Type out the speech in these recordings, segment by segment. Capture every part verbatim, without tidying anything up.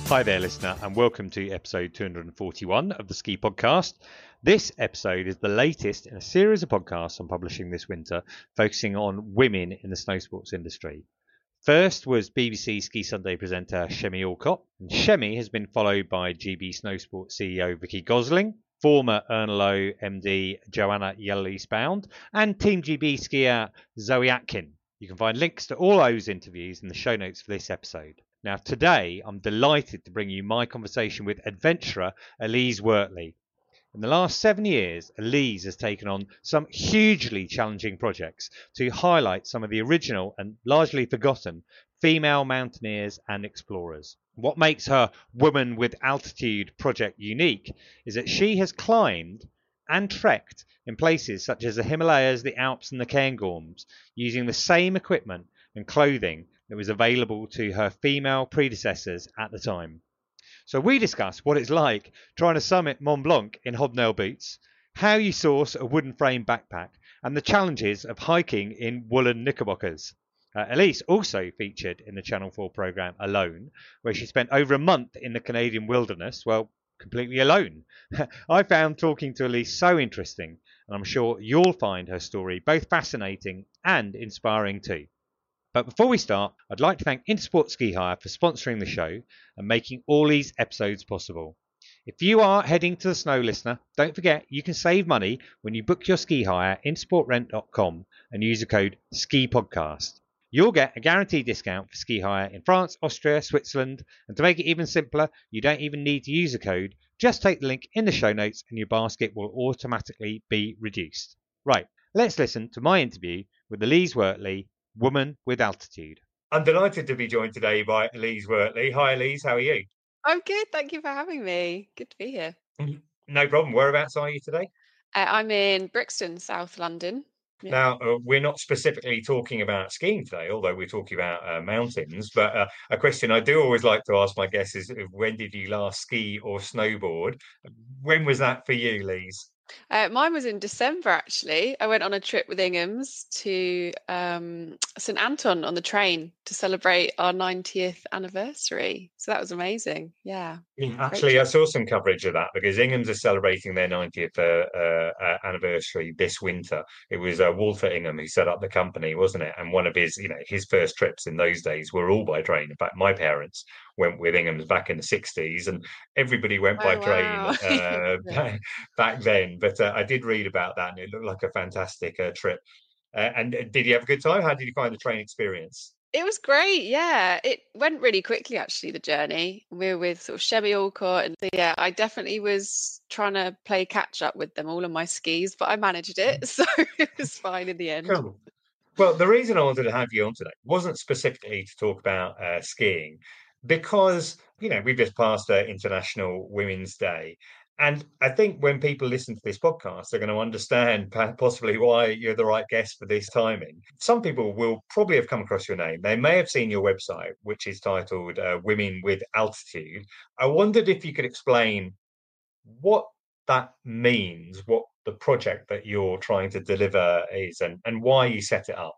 Hi there, listener, and welcome to episode two hundred forty-one of the Ski Podcast. This episode is the latest in a series of podcasts I'm publishing this winter, focusing on women in the snow sports industry. First was B B C Ski Sunday presenter Shemi Alcott, and Shemi has been followed by G B Snow Sports C E O Vicky Gosling, former Ernlo M D Joanna Yelleys-Bound, and Team G B skier Zoe Atkin. You can find links to all those interviews in the show notes for this episode. Now, today, I'm delighted to bring you my conversation with adventurer Elise Wortley. In the last seven years, Elise has taken on some hugely challenging projects to highlight some of the original and largely forgotten female mountaineers and explorers. What makes her Woman with Altitude project unique is that she has climbed and trekked in places such as the Himalayas, the Alps and the Cairngorms, using the same equipment and clothing that was available to her female predecessors at the time. So we discuss what it's like trying to summit Mont Blanc in hobnail boots, how you source a wooden frame backpack, and the challenges of hiking in woolen knickerbockers. Uh, Elise also featured in the Channel four programme Alone, where she spent over a month in the Canadian wilderness, well, completely alone. I found talking to Elise so interesting, and I'm sure you'll find her story both fascinating and inspiring too. But before we start, I'd like to thank Intersport Ski Hire for sponsoring the show and making all these episodes possible. If you are heading to the snow, listener, don't forget you can save money when you book your ski hire at intersport rent dot com and use the code SKIPODCAST. You'll get a guaranteed discount for ski hire in France, Austria, Switzerland, and to make it even simpler, you don't even need to use a code. Just take the link in the show notes and your basket will automatically be reduced. Right, let's listen to my interview with Elise Wortley, Woman with Altitude. I'm delighted to be joined today by Elise Wortley. Hi, Elise. How are you? I'm good. Thank you for having me. Good to be here. No problem. Whereabouts are you today? Uh, I'm in Brixton, South London. Yeah. Now, uh, we're not specifically talking about skiing today, although we're talking about uh, mountains. But uh, a question I do always like to ask my guests is, when did you last ski or snowboard? When was that for you, Lise? Uh, mine was in December, actually. I went on a trip with Ingham's to um, St Anton on the train to celebrate our ninetieth anniversary. So that was amazing. Yeah. Yeah, actually, I saw some coverage of that because Ingham's are celebrating their ninetieth uh, uh, uh, anniversary this winter. It was uh, Walter Ingham who set up the company, wasn't it? And one of his, you know, his first trips in those days were all by train. In fact, my parents went with Ingham's back in the sixties, and everybody went by Oh, train wow. uh, Yeah. back, back then. But uh, I did read about that, and it looked like a fantastic uh, trip. Uh, and uh, did you have a good time? How did you find the train experience? It was great, yeah. It went really quickly, actually, the journey. We were with sort of Shemi Alcott, and so, yeah, I definitely was trying to play catch up with them all on my skis, but I managed it, so it was fine in the end. Cool. Well, the reason I wanted to have you on today wasn't specifically to talk about uh, skiing, because, you know, we've just passed uh, International Women's Day. And I think when people listen to this podcast, they're going to understand possibly why you're the right guest for this timing. Some people will probably have come across your name. They may have seen your website, which is titled uh, Women with Altitude. I wondered if you could explain what that means, what the project that you're trying to deliver is, and, and why you set it up.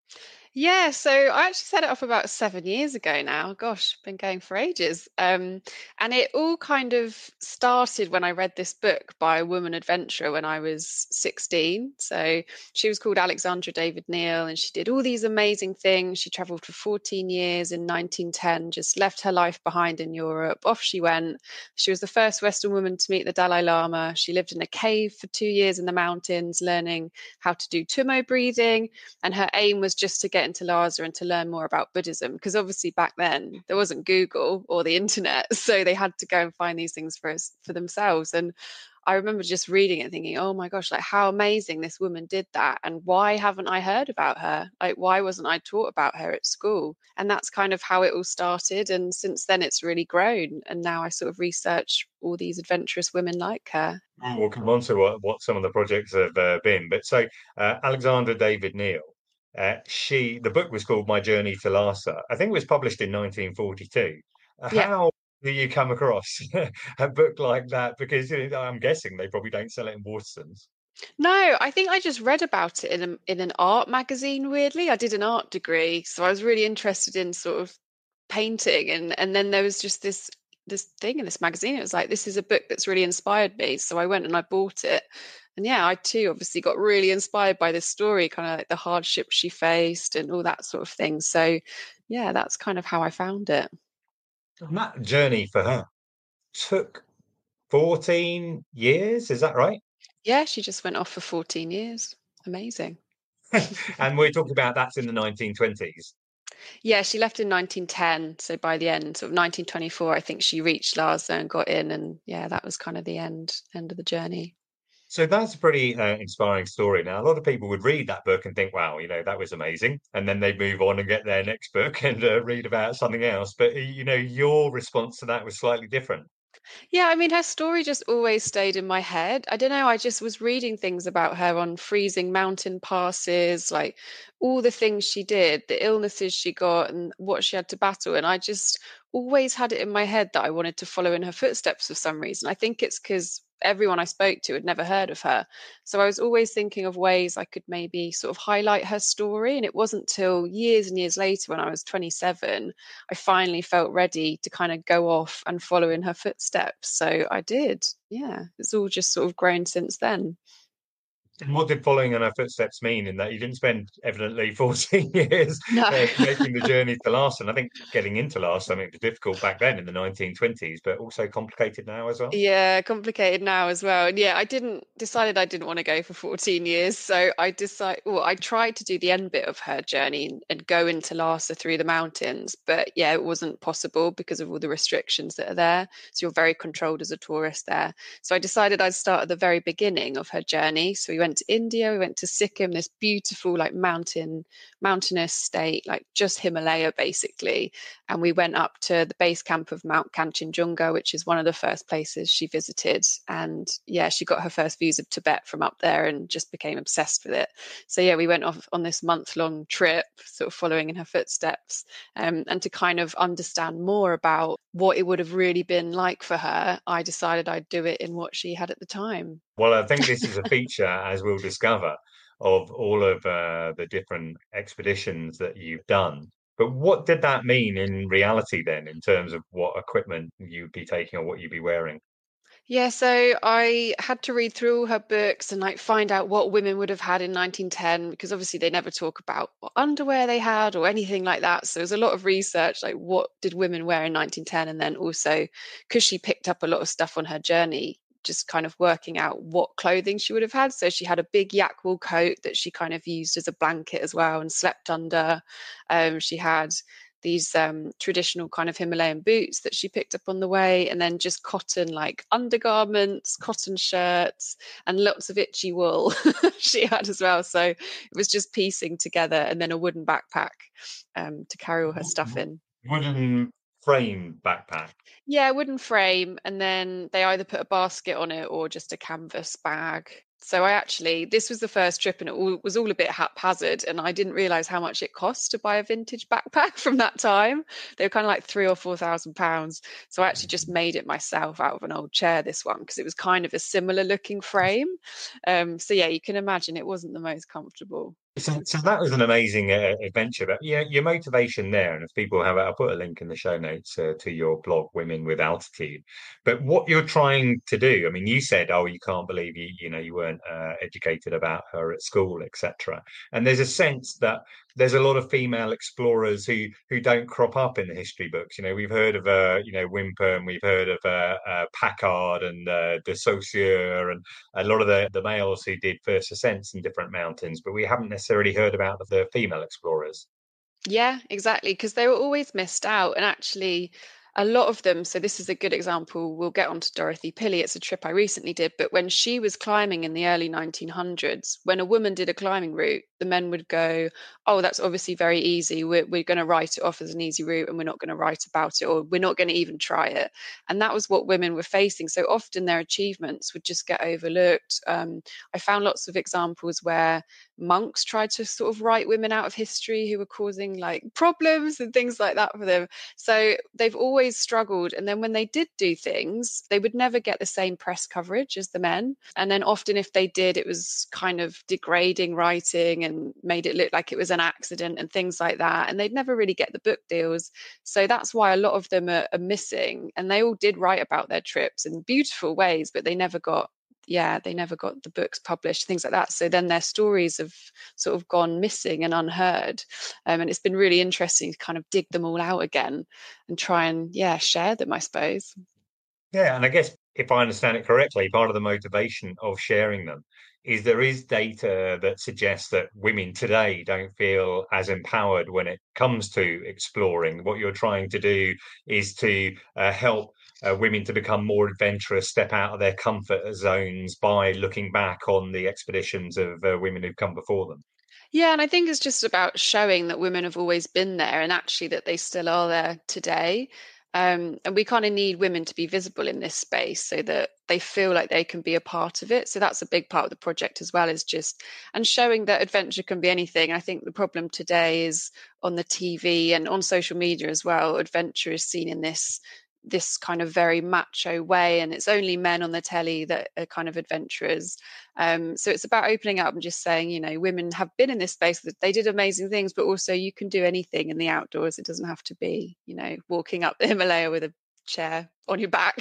Yeah, so I actually set it up about seven years ago now. Gosh, been going for ages. Um, and it all kind of started when I read this book by a woman adventurer when I was sixteen. So she was called Alexandra David Neal, and she did all these amazing things. She traveled for fourteen years in nineteen ten, just left her life behind in Europe. Off she went. She was the first Western woman to meet the Dalai Lama. She lived in a cave for two years in the mountains, learning how to do Tummo breathing. And her aim was just to get into Lhasa and to learn more about Buddhism, because obviously back then there wasn't Google or the internet, so they had to go and find these things for us, for themselves. And I remember just reading it and thinking, oh my gosh, like how amazing this woman did that, and why haven't I heard about her? Like, why wasn't I taught about her at school? And that's kind of how it all started, and since then it's really grown, and now I sort of research all these adventurous women like her. We'll come on to what, what some of the projects have uh, been. But so uh, Alexandra David Neal, uh, she the book was called My Journey to Lhasa. I think it was published in nineteen forty-two. Yeah. How do you come across a book like that? Because you know, I'm guessing they probably don't sell it in Waterstones. No, I think I just read about it in a, in an art magazine, weirdly. I did an art degree, so I was really interested in sort of painting, and and then there was just this this thing in this magazine. It was like, this is a book that's really inspired me. So I went and I bought it. And yeah, I too obviously got really inspired by this story, kind of like the hardships she faced and all that sort of thing. So yeah, that's kind of how I found it. And that journey for her took fourteen years, is that right? Yeah, she just went off for fourteen years. Amazing. And we're talking about that's in the nineteen twenties. Yeah, she left in nineteen ten. So by the end of nineteen twenty-four, I think she reached Lhasa and got in. And yeah, that was kind of the end end of the journey. So that's a pretty uh, inspiring story. Now, a lot of people would read that book and think, wow, you know, that was amazing. And then they'd move on and get their next book and uh, read about something else. But, uh, you know, your response to that was slightly different. Yeah, I mean, her story just always stayed in my head. I don't know, I just was reading things about her on freezing mountain passes, like all the things she did, the illnesses she got, and what she had to battle. And I just always had it in my head that I wanted to follow in her footsteps for some reason. I think it's because everyone I spoke to had never heard of her. So I was always thinking of ways I could maybe sort of highlight her story. And it wasn't till years and years later, when I was twenty-seven, I finally felt ready to kind of go off and follow in her footsteps. So I did. Yeah, it's all just sort of grown since then. And what did following in her footsteps mean in that you didn't spend evidently fourteen years No. uh, making the journey to Lhasa? And I think getting into Lhasa, I mean, it was difficult back then in the nineteen twenties, but also complicated now as well. Yeah, complicated now as well. And yeah, I didn't decided I didn't want to go for fourteen years. So I decided, well, I tried to do the end bit of her journey and, and go into Lhasa through the mountains. But yeah, it wasn't possible because of all the restrictions that are there. So you're very controlled as a tourist there. So I decided I'd start at the very beginning of her journey. So we went to India, we went to Sikkim, this beautiful like mountain, mountainous state, like just Himalaya basically. And we went up to the base camp of Mount Kanchenjunga, which is one of the first places she visited. And yeah, she got her first views of Tibet from up there and just became obsessed with it. So yeah, we went off on this month-long trip, sort of following in her footsteps, um, and to kind of understand more about what it would have really been like for her, I decided I'd do it in what she had at the time. Well, I think this is a feature, as we'll discover, of all of uh, the different expeditions that you've done. But what did that mean in reality then, in terms of what equipment you'd be taking or what you'd be wearing? Yeah, so I had to read through all her books and like find out what women would have had in nineteen ten, because obviously they never talk about what underwear they had or anything like that. So there's a lot of research, like what did women wear in nineteen ten? And then also, because she picked up a lot of stuff on her journey, just kind of working out what clothing she would have had. So she had a big yak wool coat that she kind of used as a blanket as well and slept under. Um, she had these um, traditional kind of Himalayan boots that she picked up on the way, and then just cotton like undergarments, cotton shirts, and lots of itchy wool she had as well. So it was just piecing together, and then a wooden backpack um, to carry all her stuff in. Wooden frame backpack. Yeah, wooden frame, and then they either put a basket on it or just a canvas bag. So I actually, this was the first trip and it all, was all a bit haphazard, and I didn't realize how much it cost to buy a vintage backpack from that time. They were kind of like three or four thousand pounds. So I actually just made it myself out of an old chair, this one, because it was kind of a similar looking frame. Um, so yeah, you can imagine it wasn't the most comfortable. So, so that was an amazing uh, adventure. But yeah, your motivation there, and if people have, I'll put a link in the show notes uh, to your blog, Women with Altitude. But what you're trying to do, I mean, you said, oh, you can't believe you, you know, you weren't uh, educated about her at school, et cetera. And there's a sense that there's a lot of female explorers who who don't crop up in the history books. You know, we've heard of, uh, you know, Whymper, and we've heard of uh, uh, Packard and uh, de Saussure, and a lot of the, the males who did first ascents in different mountains, but we haven't necessarily heard about the female explorers. Yeah, exactly. Because they were always missed out. And actually, a lot of them, so this is a good example. We'll get on to Dorothy Pilley. It's a trip I recently did. But when she was climbing in the early nineteen hundreds, when a woman did a climbing route, the men would go, oh, that's obviously very easy. We're, we're going to write it off as an easy route and we're not going to write about it, or we're not going to even try it. And that was what women were facing. So often their achievements would just get overlooked. Um, I found lots of examples where monks tried to sort of write women out of history who were causing like problems and things like that for them. So they've always struggled. And then when they did do things, they would never get the same press coverage as the men. And then often if they did, it was kind of degrading writing and made it look like it was an accident and things like that. And they'd never really get the book deals. So that's why a lot of them are, are missing. And they all did write about their trips in beautiful ways, but they never got yeah, they never got the books published, things like that. So then their stories have sort of gone missing and unheard. Um, and it's been really interesting to kind of dig them all out again and try and, yeah, share them, I suppose. Yeah, and I guess if I understand it correctly, part of the motivation of sharing them is there is data that suggests that women today don't feel as empowered when it comes to exploring. What you're trying to do is to uh, help Uh, women to become more adventurous, step out of their comfort zones by looking back on the expeditions of uh, women who've come before them. Yeah, and I think it's just about showing that women have always been there and actually that they still are there today. Um, and we kind of need women to be visible in this space so that they feel like they can be a part of it. So that's a big part of the project as well, is just and showing that adventure can be anything. I think the problem today is on the T V and on social media as well. Adventure is seen in this this kind of very macho way, and it's only men on the telly that are kind of adventurers. Um, so it's about opening up and just saying, you know, women have been in this space, that they did amazing things, but also you can do anything in the outdoors. It doesn't have to be, you know, walking up the Himalaya with a chair on your back.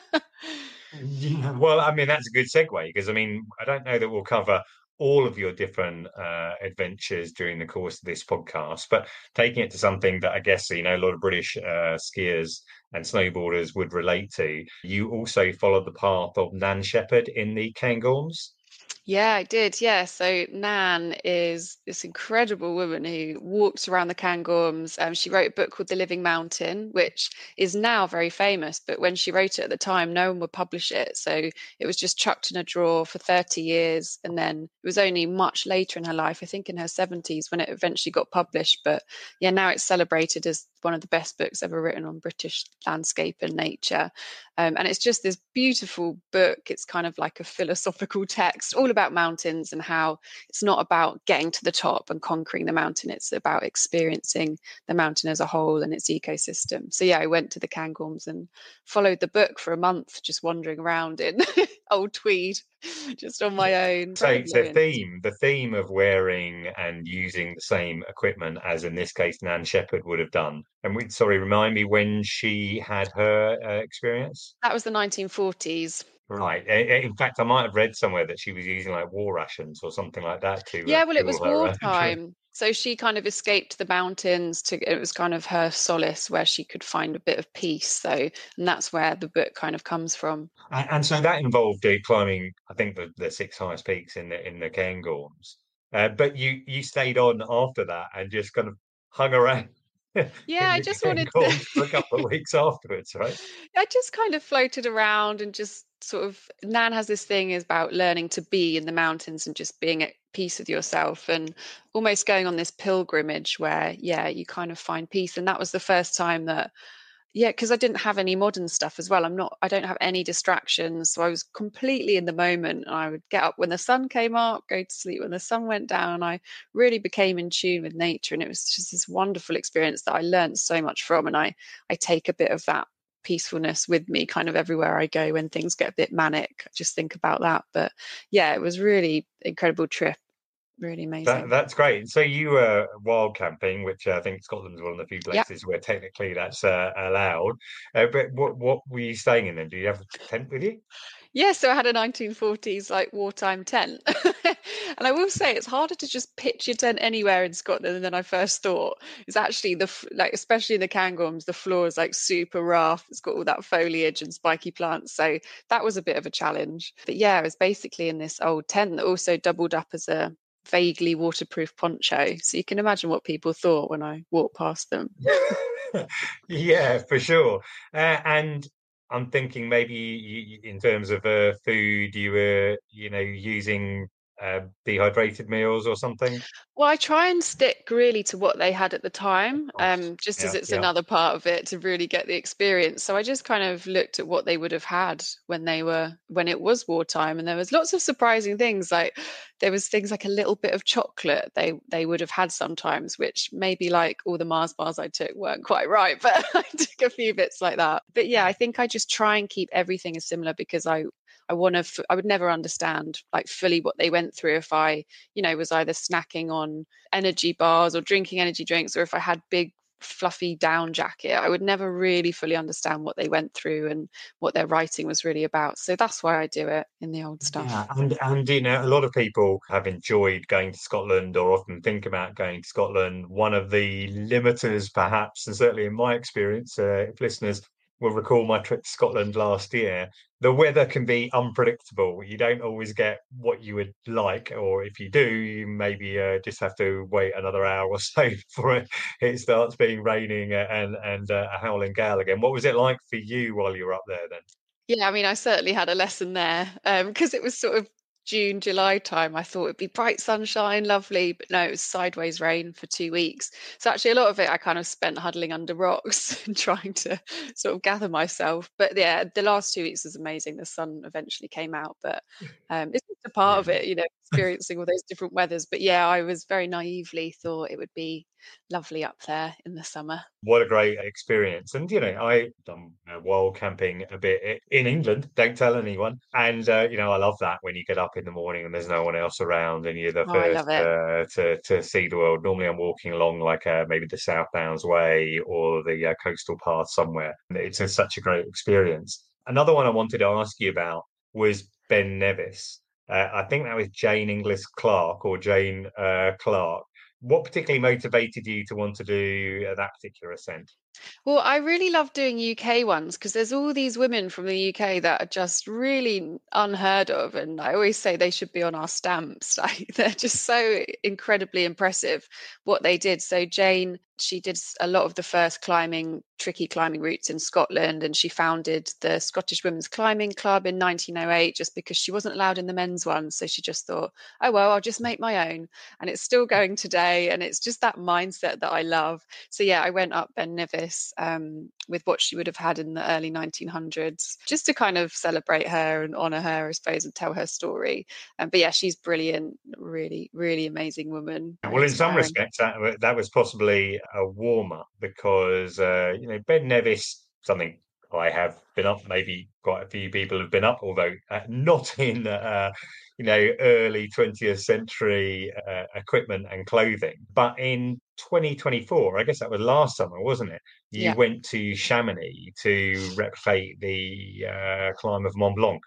Yeah. Well, I mean, that's a good segue because I mean, I don't know that we'll cover all of your different uh, adventures during the course of this podcast, but taking it to something that I guess, you know, a lot of British uh, skiers and snowboarders would relate to, you also followed the path of Nan Shepherd in the Cairngorms. Yeah, I did. Yeah. So Nan is this incredible woman who walks around the Cairngorms. Um, she wrote a book called The Living Mountain, which is now very famous. But when she wrote it at the time, no one would publish it. So it was just chucked in a drawer for thirty years. And then it was only much later in her life, I think in her seventies, when it eventually got published. But yeah, now it's celebrated as one of the best books ever written on British landscape and nature. Um, and it's just this beautiful book. It's kind of like a philosophical text, all about mountains and how it's not about getting to the top and conquering the mountain. It's about experiencing the mountain as a whole and its ecosystem. So yeah, I went to the Cairngorms and followed the book for a month, just wandering around in old tweed, just on my own. So it's a theme, the theme of wearing and using the same equipment as in this case Nan Shepherd would have done. And we, sorry, remind me when she had her uh, experience? That was the nineteen forties. Right. In fact, I might have read somewhere that she was using like war rations or something like that to yeah uh, well it was her, wartime. Uh, so she kind of escaped the mountains to it was kind of her solace where she could find a bit of peace. So and that's where the book kind of comes from. and, and so that involved uh, climbing, I think, the, the six highest peaks in the in the Cairngorms. Uh, but you you stayed on after that and just kind of hung around. Yeah, I just wanted to... to for a couple of weeks afterwards, right? I just kind of floated around and just sort of Nan has this thing is about learning to be in the mountains and just being at peace with yourself and almost going on this pilgrimage where, yeah, you kind of find peace. And that was the first time that, yeah, because I didn't have any modern stuff as well. I'm not, I don't have any distractions. So I was completely in the moment. And I would get up when the sun came up, go to sleep when the sun went down. I really became in tune with nature. And it was just this wonderful experience that I learned so much from. And I, I take a bit of that peacefulness with me kind of everywhere I go when things get a bit manic. I just think about that. But yeah, it was really incredible trip. Really amazing. That, that's great. So you were wild camping, which I think Scotland's one of the few places yep. where technically that's uh, allowed. Uh, but what what were you staying in then? Do you have a tent with you? Yeah, so I had a nineteen forties like wartime tent. And I will say it's harder to just pitch your tent anywhere in Scotland than I first thought. It's actually the like especially in the Cairngorms, the floor is like super rough. It's got all that foliage and spiky plants. So that was a bit of a challenge. But yeah, I was basically in this old tent that also doubled up as a vaguely waterproof poncho. So you can imagine what people thought when I walked past them. Yeah, for sure. Uh, and I'm thinking maybe you, in terms of uh, food, you were, you know, using uh, dehydrated meals or something? Well, I try and stick really to what they had at the time, um, just as Yeah, it's yeah. another part of it to really get the experience. So I just kind of looked at what they would have had when they were when it was wartime, and there was lots of surprising things. Like there was things like a little bit of chocolate they they would have had sometimes, which maybe like all the Mars bars I took weren't quite right, but I took a few bits like that. But yeah, I think I just try and keep everything as similar because I I want to. F- I would never understand like fully what they went through if I, you know, was either snacking on energy bars or drinking energy drinks, or if I had big fluffy down jacket. I would never really fully understand what they went through and what their writing was really about. So that's why I do it in the old Yeah, stuff. and and you know, a lot of people have enjoyed going to Scotland or often think about going to Scotland. One of the limiters, perhaps, and certainly in my experience, uh, if listeners will recall my trip to Scotland last year, the weather can be unpredictable. You don't always get what you would like, or if you do, you maybe uh, just have to wait another hour or so before it, it starts being raining and and uh, a howling gale again. What was it like for you while you were up there then? Yeah, I mean, I certainly had a lesson there because it was sort of June, July time. I thought it'd be bright sunshine, lovely, but no, it was sideways rain for two weeks. So actually, a lot of it I kind of spent huddling under rocks and trying to sort of gather myself. But yeah, the last two weeks was amazing. The sun eventually came out, but um, it's just a part of Yeah. it, you know, experiencing all those different weathers. But yeah, I was very naively thought it would be lovely up there in the summer. What a great experience. And, you know, I've done uh, wild camping a bit i- in England, don't tell anyone. And, uh, you know, I love that when you get up in the morning and there's no one else around and you're the Oh, I first love it. uh, to, to see the world. Normally I'm walking along like uh, maybe the South Downs Way or the uh, coastal path somewhere. It's a, such a great experience. Another one I wanted to ask you about was Ben Nevis. Uh, I think that was Jane Inglis Clark or Jane uh, Clark. What particularly motivated you to want to do uh, that particular ascent? Well, I really love doing U K ones because there's all these women from the U K that are just really unheard of. And I always say they should be on our stamps. Like they're just so incredibly impressive what they did. So Jane, she did s- a lot of the first climbing, tricky climbing routes in Scotland, and she founded the Scottish Women's Climbing Club in nineteen oh eight just because she wasn't allowed in the men's one. So she just thought, oh, well, I'll just make my own. And it's still going today. And it's just that mindset that I love. So yeah, I went up Ben Nevis um, with what she would have had in the early nineteen hundreds, just to kind of celebrate her and honour her, I suppose, and tell her story. Um, but yeah, she's brilliant, really, really amazing woman, very Well, in some inspiring. respects, that wa- that was possibly a warm up because uh, you know Ben Nevis, something I have been up. Maybe quite a few people have been up, although uh, not in uh, you know early twentieth century uh, equipment and clothing. But in twenty twenty-four, I guess that was last summer, wasn't it? You Yeah. went to Chamonix to replicate the uh, climb of Mont Blanc.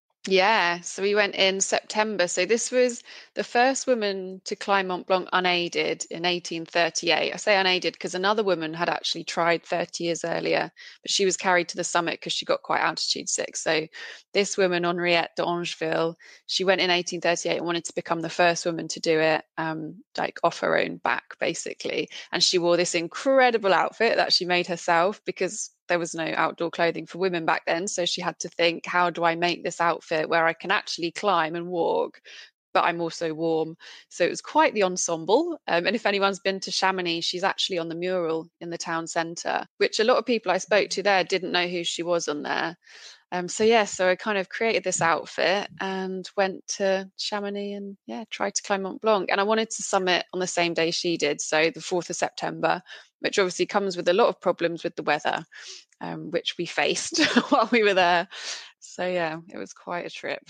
Yeah, so we went in September. So this was the first woman to climb Mont Blanc unaided in eighteen thirty-eight. I say unaided because another woman had actually tried thirty years earlier, but she was carried to the summit because she got quite altitude sick. So this woman, Henriette d'Angeville, she went in eighteen thirty-eight and wanted to become the first woman to do it, um, like off her own back, basically. And she wore this incredible outfit that she made herself because there was no outdoor clothing for women back then. So she had to think, how do I make this outfit where I can actually climb and walk, but I'm also warm? So it was quite the ensemble. Um, and if anyone's been to Chamonix, she's actually on the mural in the town centre, which a lot of people I spoke to there didn't know who she was on there. Um, so yeah, so I kind of created this outfit and went to Chamonix and yeah, tried to climb Mont Blanc. And I wanted to summit on the same day she did, so the fourth of September, which obviously comes with a lot of problems with the weather, um, which we faced while we were there. So yeah, it was quite a trip.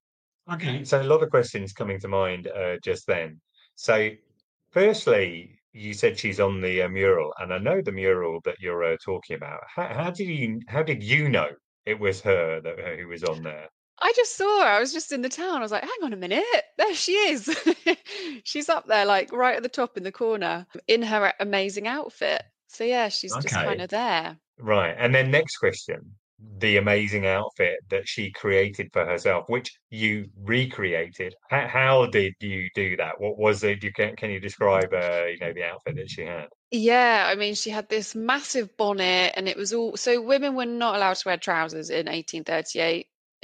Okay. So a lot of questions coming to mind uh, just then. So, firstly, you said she's on the uh, mural, and I know the mural that you're uh, talking about. How, how did you how did you know it was her that uh, who was on there? I just saw her. I was just in the town. I was like, hang on a minute. There she is. She's up there, like right at the top in the corner in her amazing outfit. So yeah, she's just kind Okay. of there. Right. And then next question, the amazing outfit that she created for herself, which you recreated. How, how did you do that? What was it? You can can you describe uh, you know, the outfit that she had? Yeah, I mean, she had this massive bonnet, and it was all so women were not allowed to wear trousers in eighteen thirty-eight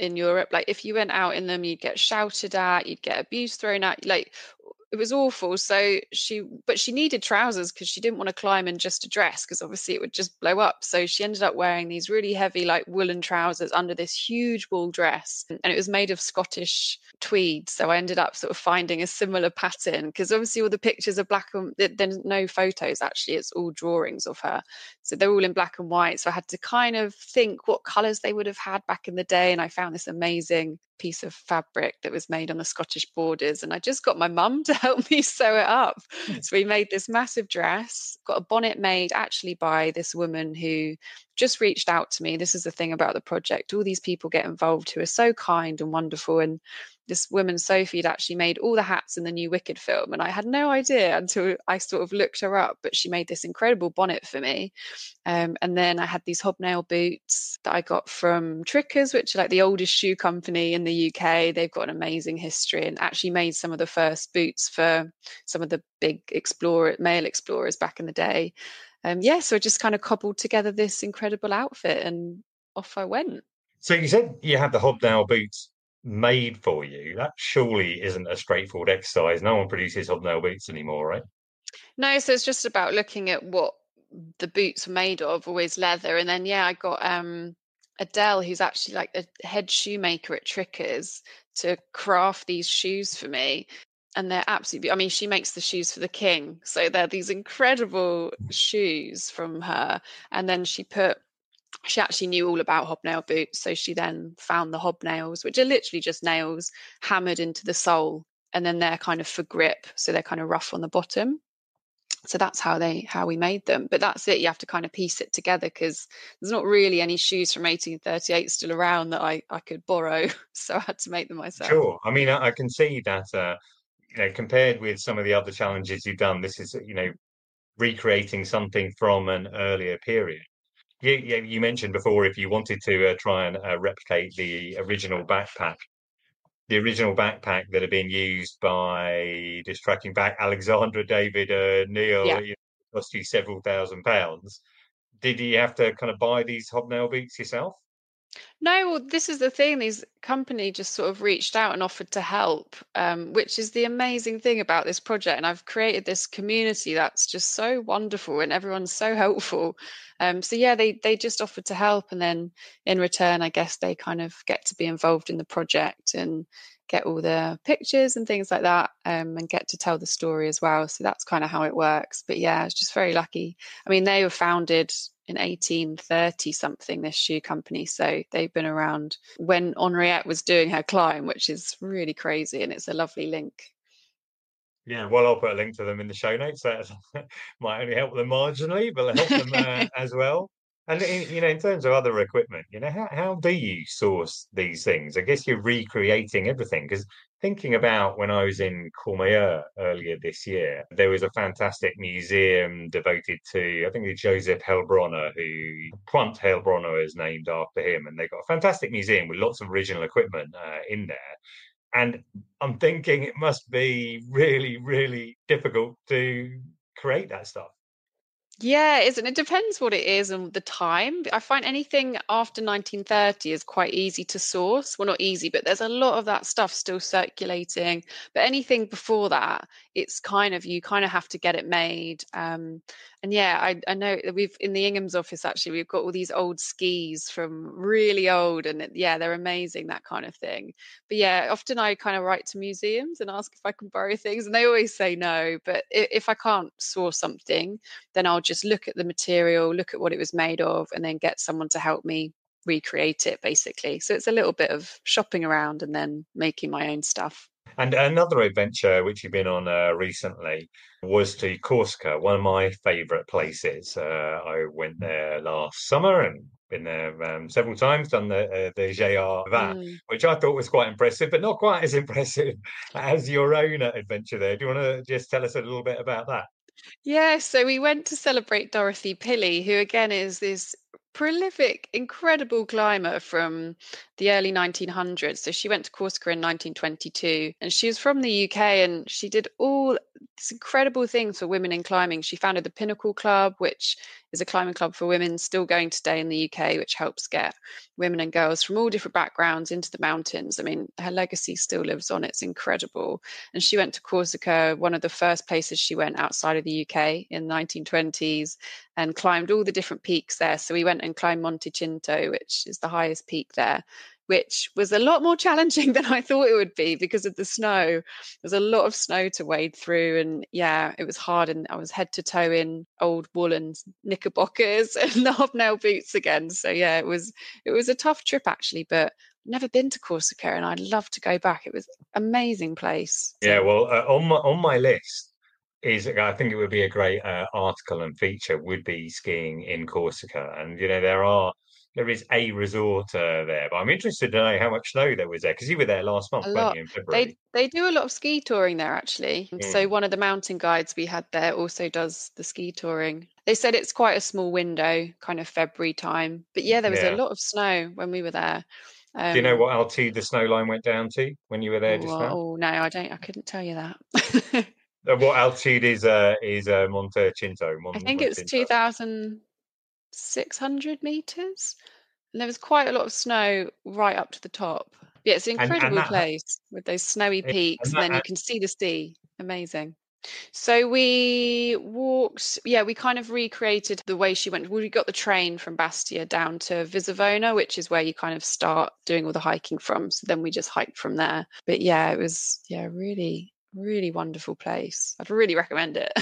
in Europe. Like if you went out in them, you'd get shouted at, you'd get abuse thrown at, like it was awful. So she, but she needed trousers because she didn't want to climb in just a dress because obviously it would just blow up. So she ended up wearing these really heavy, like woolen trousers under this huge wool dress. And it was made of Scottish tweed. So I ended up sort of finding a similar pattern because obviously all the pictures are black and there's no photos actually, it's all drawings of her. So they're all in black and white. So I had to kind of think what colours they would have had back in the day. And I found this amazing piece of fabric that was made on the Scottish borders. And I just got my mum to help me sew it up. So we made this massive dress, got a bonnet made actually by this woman who just reached out to me. This is the thing about the project. All these people get involved who are so kind and wonderful. And this woman, Sophie, had actually made all the hats in the new Wicked film. And I had no idea until I sort of looked her up, but she made this incredible bonnet for me. Um, and then I had these hobnail boots that I got from Trickers, which are like the oldest shoe company in the U K. They've got an amazing history and actually made some of the first boots for some of the big explorer, male explorers back in the day. Um, yeah, so I just kind of cobbled together this incredible outfit and off I went. So you said you had the hobnail boots made for you. That surely isn't a straightforward exercise. No one produces hobnail boots anymore, right? No, so it's just about looking at what the boots were made of, always leather. And then, yeah, I got um, Adele, who's actually like the head shoemaker at Trickers, to craft these shoes for me. And they're absolutely, I mean, she makes the shoes for the king. So they're these incredible shoes from her. And then she put, she actually knew all about hobnail boots. So she then found the hobnails, which are literally just nails hammered into the sole. And then they're kind of for grip. So they're kind of rough on the bottom. So that's how they how we made them. But that's it. You have to kind of piece it together because there's not really any shoes from eighteen thirty-eight still around that I, I could borrow. So I had to make them myself. Sure. I mean, I, I can see that, uh, you know, compared with some of the other challenges you've done, this is, you know, recreating something from an earlier period. You, you, you mentioned before if you wanted to uh, try and uh, replicate the original backpack, the original backpack that had been used by, just tracking back, Alexandra David uh, Neal, Yeah. it cost you several thousand pounds. Did you have to kind of buy these hobnail boots yourself? No, well, this is the thing. These company just sort of reached out and offered to help, um, which is the amazing thing about this project. And I've created this community that's just so wonderful, and everyone's so helpful. Um, so yeah, they they just offered to help, and then in return, I guess they kind of get to be involved in the project and get all the pictures and things like that, um, and get to tell the story as well. So that's kind of how it works. But yeah, I was just very lucky. I mean, they were founded in eighteen thirty something, this shoe company. So they've been around when Henriette was doing her climb, which is really crazy. And it's a lovely link. Yeah, well, I'll put a link to them in the show notes. That might only help them marginally, but help them uh, as well. And in, you know, in terms of other equipment, you know, how how do you source these things? I guess you're recreating everything because thinking about when I was in Courmayeur earlier this year, there was a fantastic museum devoted to, I think it's Joseph Heilbronner, who Quant Heilbronner is named after him, and they've got a fantastic museum with lots of original equipment uh, in there. And I'm thinking it must be really, really difficult to create that stuff. Yeah, it is. And it depends what it is and the time. I find anything after nineteen thirty is quite easy to source. Well, not easy, but there's a lot of that stuff still circulating. But anything before that, it's kind of, you kind of have to get it made. Um, and yeah, I, I know that we've, in the Ingham's office, actually, we've got all these old skis from really old. And it, yeah, they're amazing, that kind of thing. But yeah, often I kind of write to museums and ask if I can borrow things. And they always say no. But if, if I can't source something, then I'll just look at the material, look at what it was made of, and then get someone to help me recreate it, basically. So it's a little bit of shopping around and then making my own stuff. And another adventure which you've been on uh, recently was to Corsica, one of my favourite places. Uh, I went there last summer and been there um, several times, done the uh, the J R Vin, Mm. which I thought was quite impressive, but not quite as impressive as your own adventure there. Do you want to just tell us a little bit about that? Yeah, so we went to celebrate Dorothy Pilley, who again is this prolific, incredible climber from the early nineteen hundreds. So she went to Corsica in nineteen twenty-two, and she was from the U K, and she did all this incredible thing for women in climbing. She founded the Pinnacle Club, which is a climbing club for women still going today in the U K, which helps get women and girls from all different backgrounds into the mountains. I mean, her legacy still lives on. It's incredible. And she went to Corsica, one of the first places she went outside of the U K in the nineteen twenties, and climbed all the different peaks there. So we went and climbed Monte Cinto, which is the highest peak there, which was a lot more challenging than I thought it would be because of the snow. There's a lot of snow to wade through, and yeah, it was hard. And I was head to toe in old woolen knickerbockers and the hobnail boots again. So yeah, it was it was a tough trip actually, but never been to Corsica, and I'd love to go back. It was an amazing place. Yeah, So, well, uh, on my on my list is I think it would be a great uh, article and feature would be skiing in Corsica, and you know there are there is a resort uh, there, but I'm interested to know how much snow there was there because you were there last month, a weren't lot. you, in They February? they do a lot of ski touring there actually. So Mm. one of the mountain guides we had there also does the ski touring. They said it's quite a small window, kind of February time. But yeah, there was a Yeah. lot of snow when we were there. Do you know Um, what altitude the snow line went down to when you were there oh, just uh, now? oh no, I don't. I couldn't tell you that. Uh, what altitude is uh is uh, Monte Cinto? I Mon think it's Montinto. two thousand six hundred meters, and there was quite a lot of snow right up to the top. Yeah, it's an And and incredible that place with those snowy and peaks, and then you that can see the sea. Amazing. So we walked, yeah, we kind of recreated the way she went. We got the train from Bastia down to Visivona, which is where you kind of start doing all the hiking from. So then we just hiked from there. But yeah, it was, yeah, really, really wonderful place. I'd really recommend it.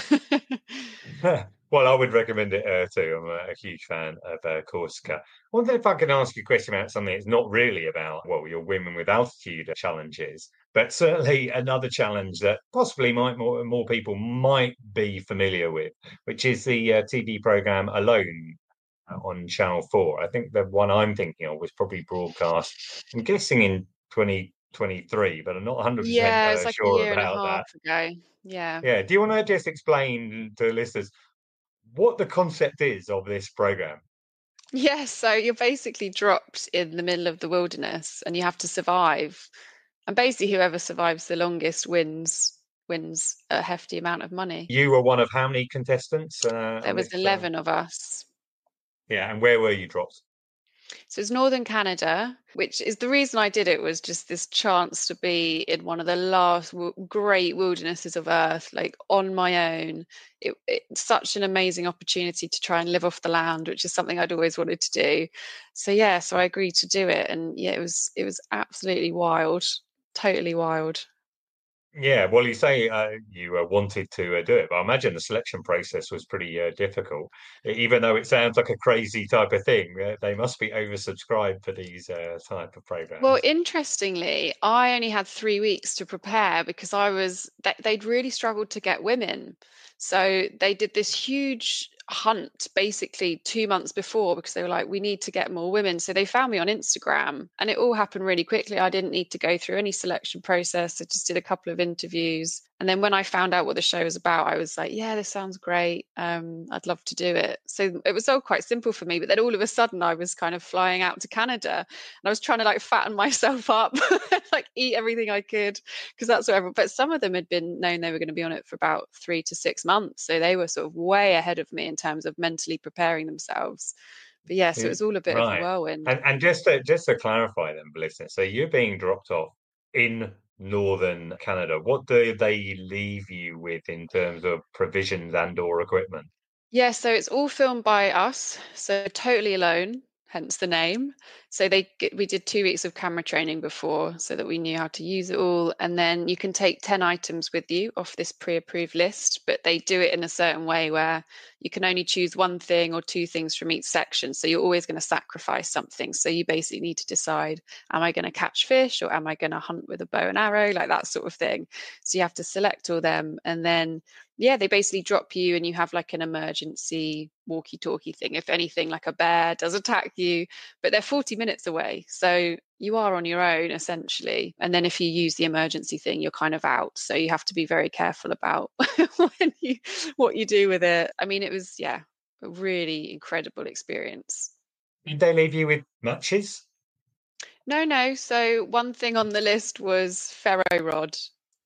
Well, I would recommend it uh, too. I'm a, a huge fan of uh, Corsica. I wonder if I can ask you a question about something that's not really about, well, your women with altitude challenges, but certainly another challenge that possibly might more, more people might be familiar with, which is the uh, T V program Alone on Channel four. I think the one I'm thinking of was probably broadcast, I'm guessing in twenty twenty-three, but I'm not one hundred percent Yeah, it's uh, like a sure year and a about that. half ago. Yeah. Yeah. Do you want to just explain to the listeners what the concept is of this program? Yeah, so you're basically dropped in the middle of the wilderness and you have to survive. And basically whoever survives the longest wins wins a hefty amount of money. You were one of how many contestants uh, There on was this? Uh, eleven of us. yeah, and where were you dropped? So it's northern Canada, which is the reason I did it, was just this chance to be in one of the last w- great wildernesses of Earth, like on my own. It, it's such an amazing opportunity to try and live off the land, which is something I'd always wanted to do. So yeah, so I agreed to do it, and yeah, it was it was absolutely wild, totally wild. Yeah, well, you say uh, you uh, wanted to uh, do it, but I imagine the selection process was pretty uh, difficult. E- Even though it sounds like a crazy type of thing, uh, they must be oversubscribed for these uh, type of Well, programs. interestingly, I only had three weeks to prepare because I was they, they'd really struggled to get women. So they did this huge hunt basically two months before because they were like, we need to get more women. So they found me on Instagram and it all happened really quickly. I didn't need to go through any selection process. I just did a couple of interviews. And then when I found out what the show was about, I was like, yeah, this sounds great. Um, I'd love to do it. So it was all quite simple for me. But then all of a sudden I was kind of flying out to Canada and I was trying to like fatten myself up, like eat everything I could, because that's what everyone. But some of them had been known they were going to be on it for about three to six months, so they were sort of way ahead of me in terms of mentally preparing themselves. But yeah, so it Yeah, was all a bit of a right. whirlwind. And and just to just to clarify then, for listeners, so you're being dropped off in northern Canada. What do they leave you with in terms of provisions and or equipment? Yeah, so it's all filmed by us, so totally alone, hence the name. So they g- we did two weeks of camera training before so that we knew how to use it all. And then you can take ten items with you off this pre-approved list, but they do it in a certain way where you can only choose one thing or two things from each section. So you're always going to sacrifice something. So you basically need to decide, am I going to catch fish or am I going to hunt with a bow and arrow, like that sort of thing. So you have to select all them and then yeah, they basically drop you and you have like an emergency walkie-talkie thing. If anything, like a bear does attack you, but they're forty minutes away. So you are on your own essentially. And then if you use the emergency thing, you're kind of out. So you have to be very careful about when you, what you do with it. I mean, it was, yeah, a really incredible experience. Did they leave you with matches? No, no. So one thing on the list was ferro rod.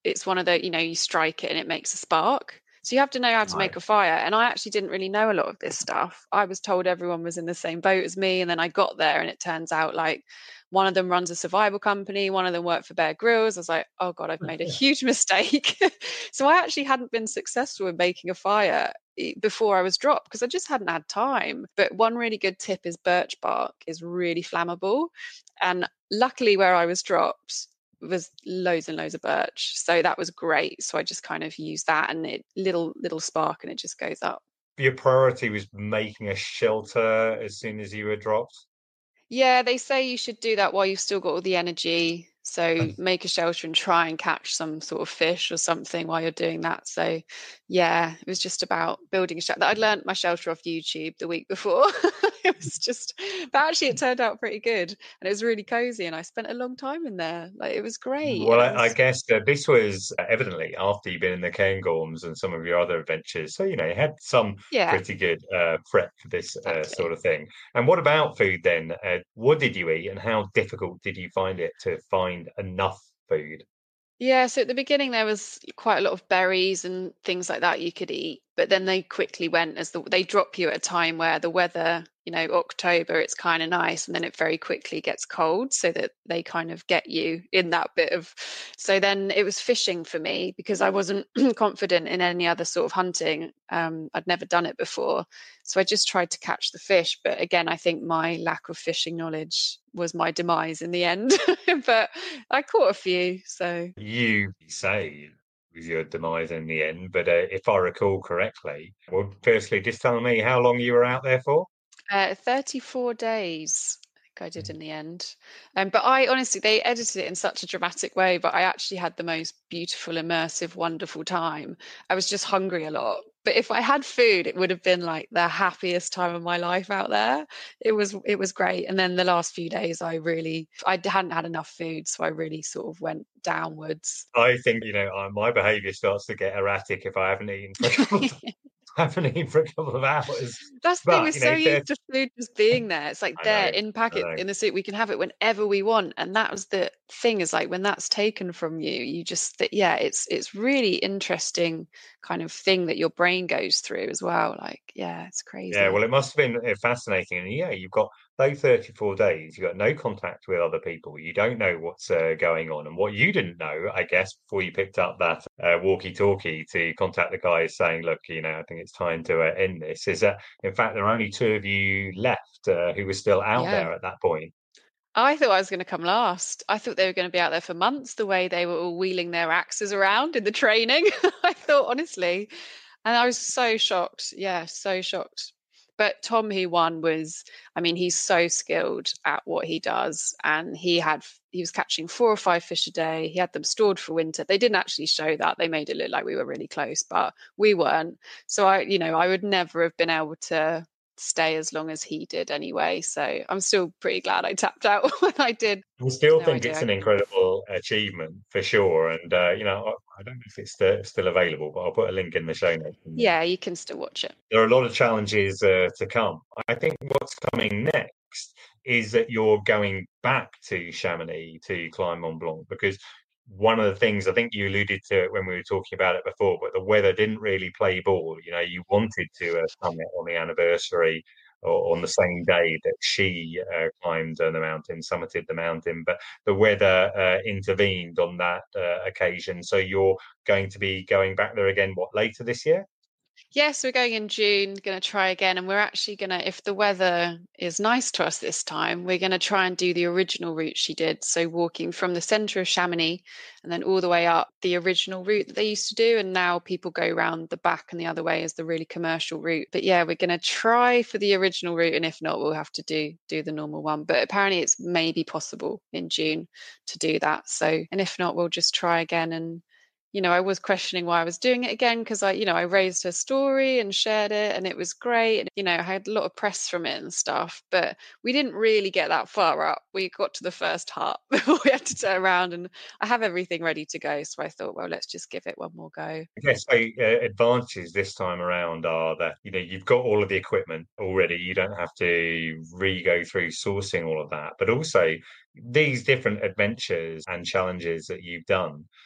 it's one of the, you know, you strike it and it makes a spark. So you have to know how to Right. make a fire. And I actually didn't really know a lot of this stuff. I was told everyone was in the same boat as me. And then I got there and it turns out like one of them runs a survival company, one of them worked for Bear Grylls. I was like, oh God, I've made a huge mistake. So I actually hadn't been successful in making a fire e- before I was dropped because I just hadn't had time. But one really good tip is birch bark is really flammable. And luckily where I was dropped, was loads and loads of birch, so that was great. So I just kind of used that and it little little spark and it just goes up. Your priority was making a shelter as soon as you were dropped. Yeah, they say you should do that while you've still got all the energy. So make a shelter and try and catch some sort of fish or something while you're doing that. So yeah, it was just about building a shelter. I'd learned my shelter off YouTube the week before. It was just, but actually it turned out pretty good and it was really cozy and I spent a long time in there. Like it was great. Well, And it I, I was, guess uh, this was uh, evidently after you've been in the Cairngorms and some of your other adventures. So, you know, you had some yeah, pretty good uh, prep for this uh, exactly. sort of thing. And what about food then? Uh, what did you eat and how difficult did you find it to find enough food? Yeah, so at the beginning there was quite a lot of berries and things like that you could eat, but then they quickly went as the they drop you at a time where the weather, you know, October it's kind of nice and then it very quickly gets cold so that they kind of get you in that bit of so then it was fishing for me because I wasn't confident in any other sort of hunting. Um, I'd never done it before. So I just tried to catch the fish, but again, I think my lack of fishing knowledge was my demise in the end. But I caught a few, so You say was your demise in the end, but uh, if I recall correctly, well, firstly, just tell me how long you were out there for. uh, thirty-four days. I think I did in the end. Um, but I honestly, they edited it in such a dramatic way, but I actually had the most beautiful, immersive, wonderful time. I was just hungry a lot. But if I had food, it would have been like the happiest time of my life out there. It was it was great. And then the last few days, I really I hadn't had enough food, so I really sort of went downwards. I think, you know, uh, my behavior starts to get erratic if I haven't eaten for a couple of, haven't eaten for a couple of hours. That's the thing, we're But, you so know, used to food just being there. It's like I there know, in I packets know. in the soup. We can have it whenever we want. And that was the thing is like when that's taken from you, you just that yeah, it's it's really interesting kind of thing that your brain goes through as well. Like, yeah, it's Yeah, crazy. well, it must have been uh, fascinating. And yeah, you've got those thirty-four days, you've got no contact with other people. You don't know what's uh, going on. And what you didn't know, I guess, before you picked up that uh, walkie-talkie to contact the guys saying, look, you know, I think it's time to uh, end this, is that, in fact, there are only two of you left uh, who were still out Yeah. there at that point. I thought I was going to come last. I thought they were going to be out there for months the way they were all wheeling their axes around in the training. I thought, honestly. And I was so shocked. Yeah, so shocked. But Tom, who won, was, I mean, he's so skilled at what he does. And he had, he was catching four or five fish a day. He had them stored for winter. They didn't actually show that. They made it look like we were really close, but we weren't. So I, you know, I would never have been able to stay as long as he did anyway. So I'm still pretty glad I tapped out when I did. I There's still no think it's idea. an incredible achievement for sure. And, uh, you know, I, I don't know if it's st still available, but I'll put a link in the show notes. Yeah, you can still watch it. There are a lot of challenges uh, to come. I think what's coming next is that you're going back to Chamonix to climb Mont Blanc because one of the things I think you alluded to it when we were talking about it before, but the weather didn't really play ball. You know, you wanted to uh, summit on the anniversary or on the same day that she uh, climbed uh, the mountain, summited the mountain, but the weather uh, intervened on that uh, occasion. So you're going to be going back there again, what, later this year? Yes, we're going in June, going to try again. And we're actually going to, if the weather is nice to us this time, we're going to try and do the original route she did. So walking from the center of Chamonix and then all the way up the original route that they used to do. And now people go around the back and the other way as the really commercial route. But yeah, we're going to try for the original route. And if not, we'll have to do, do the normal one. But apparently it's maybe possible in June to do that. So, and if not, we'll just try again. And you know, I was questioning why I was doing it again because I, you know, I raised her story and shared it and it was great. And, you know, I had a lot of press from it and stuff, but we didn't really get that far up. We got to the first hut before we had to turn around and I have everything ready to go. So I thought, well, let's just give it one more go. I guess the uh, advantages this time around are that you know you've got all of the equipment already. You don't have to re-go through sourcing all of that. But also these different adventures and challenges that you've done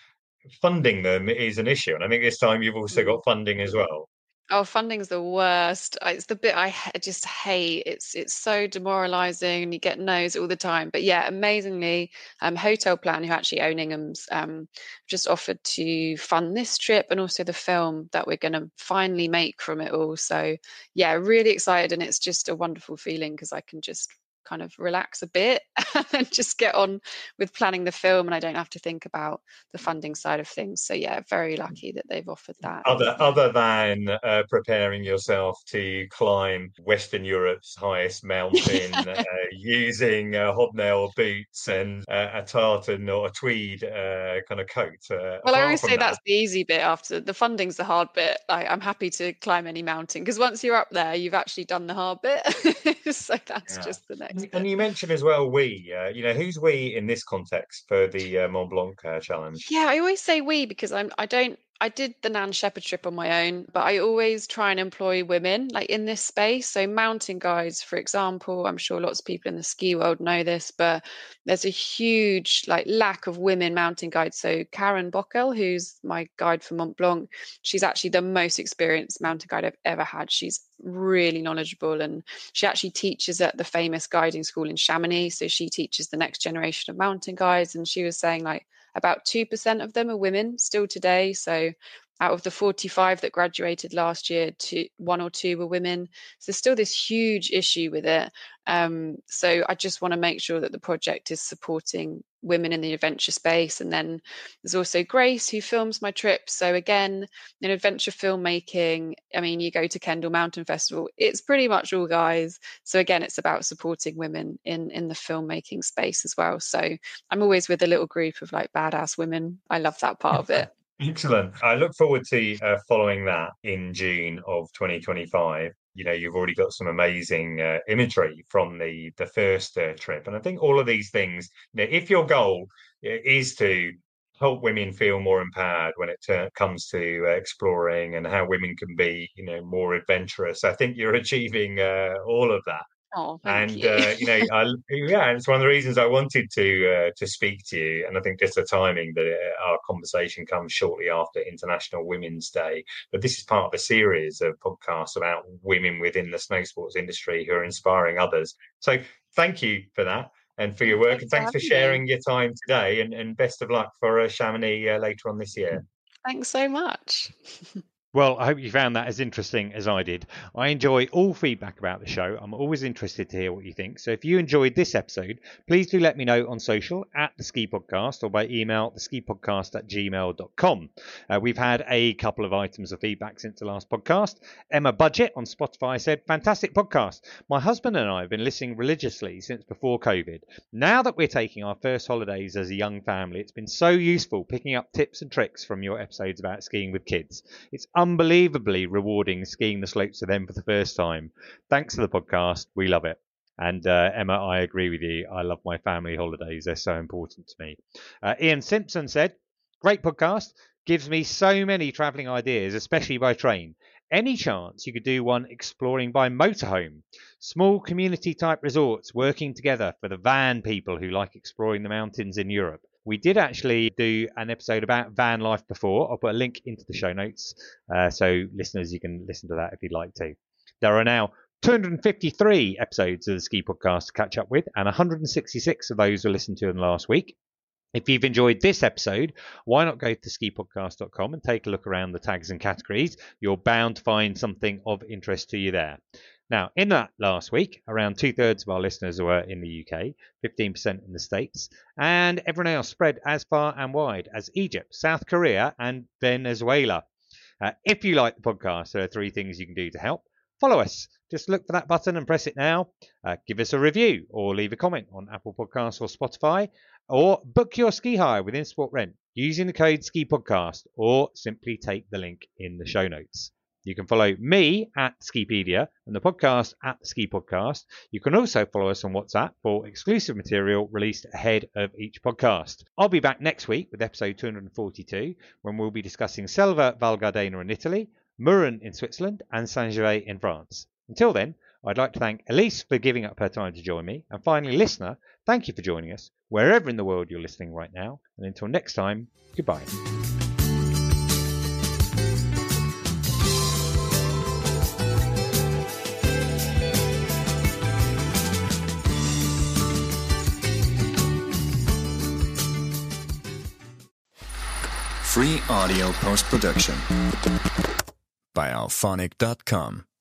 funding them is an issue. And I think this time you've also got funding as well. Oh, funding's the worst. Uh, It's the bit I h- just hate. It's it's so demoralizing, and you get no's all the time. But yeah, amazingly, um, Hotel Plan, who actually own Ingham's, um, just offered to fund this trip and also the film that we're going to finally make from it all. So yeah, really excited, and it's just a wonderful feeling because I can just kind of relax a bit and just get on with planning the film, and I don't have to think about the funding side of things. So yeah, very lucky that they've offered that. Other Yeah. other than uh, preparing yourself to climb Western Europe's highest mountain uh, using uh, hobnail boots and uh, a tartan or a tweed uh, kind of coat. Uh, Well, I apart always from say that, that's the easy bit. After the funding's the hard bit. Like, I'm happy to climb any mountain because once you're up there, you've actually done the hard bit. So that's yeah. just the next And, bit. and you mentioned as well we. Uh, you know, who's we in this context for the uh, Mont Blanc uh, challenge? Yeah, I always say we because I'm I don't I did the Nan Shepherd trip on my own, but I always try and employ women like in this space. So mountain guides, for example, I'm sure lots of people in the ski world know this, but there's a huge like lack of women mountain guides. So Karen Bockel, who's my guide for Mont Blanc, she's actually the most experienced mountain guide I've ever had. She's really knowledgeable, and she actually teaches at the famous guiding school in Chamonix. So she teaches the next generation of mountain guides, and she was saying like about two percent of them are women still today. So out of the forty-five that graduated last year, two, one or two were women. So there's still this huge issue with it. Um, so I just want to make sure that the project is supporting women in the adventure space. And then there's also Grace, who films my trips. So again, in adventure filmmaking, I mean, you go to Kendal Mountain Festival, it's pretty much all guys. So again, it's about supporting women in, in the filmmaking space as well. So I'm always with a little group of like badass women. I love that part of it. Excellent. I look forward to uh, following that in June of twenty twenty-five. You know, you've already got some amazing uh, imagery from the the first uh, trip, and I think all of these things. You know, if your goal is to help women feel more empowered when it uh, comes to uh, exploring and how women can be, you know, more adventurous, I think you're achieving uh, all of that. Oh, thank And you. uh, you know, I, yeah, it's one of the reasons I wanted to uh, to speak to you. And I think just the timing that uh, our conversation comes shortly after International Women's Day. But this is part of a series of podcasts about women within the snow sports industry who are inspiring others. So thank you for that and for your work, Thanks and for thanks for having me. sharing your time today. And, and best of luck for uh, Chamonix uh, later on this year. Thanks so much. Well, I hope you found that as interesting as I did. I enjoy all feedback about the show. I'm always interested to hear what you think. So if you enjoyed this episode, please do let me know on social at The Ski Podcast or by email, the ski podcast at gmail dot com. Uh, we've had a couple of items of feedback since the last podcast. Emma Budget on Spotify said, fantastic podcast. My husband and I have been listening religiously since before COVID. Now that we're taking our first holidays as a young family, it's been so useful picking up tips and tricks from your episodes about skiing with kids. It's unbelievably rewarding skiing the slopes with them for the first time. Thanks to the podcast. We love it. And uh, Emma, I agree with you. I love my family holidays. They're so important to me. Uh, Ian Simpson said, great podcast. Gives me so many travelling ideas, especially by train. Any chance you could do one exploring by motorhome? Small community type resorts working together for the van people who like exploring the mountains in Europe. We did actually do an episode about van life before. I'll put a link into the show notes. Uh, so listeners, you can listen to that if you'd like to. There are now two hundred fifty-three episodes of the Ski Podcast to catch up with, and one hundred sixty-six of those were listened to in the last week. If you've enjoyed this episode, why not go to ski podcast dot com and take a look around the tags and categories? You're bound to find something of interest to you there. Now, in that last week, around two-thirds of our listeners were in the U K, fifteen percent in the States, and everyone else spread as far and wide as Egypt, South Korea, and Venezuela. Uh, if you like the podcast, there are three things you can do to help. Follow us. Just look for that button and press it now. Uh, give us a review or leave a comment on Apple Podcasts or Spotify. Or book your ski hire with InSport Rent using the code SKIPODCAST, or simply take the link in the show notes. You can follow me at Skipedia and the podcast at the Ski Podcast. You can also follow us on WhatsApp for exclusive material released ahead of each podcast. I'll be back next week with episode two hundred forty-two, when we'll be discussing Selva Val Gardena in Italy, Murren in Switzerland, and Saint-Gervais in France. Until then, I'd like to thank Elise for giving up her time to join me. And finally, listener, thank you for joining us, wherever in the world you're listening right now. And until next time, goodbye. Free audio post-production by alphonic dot com.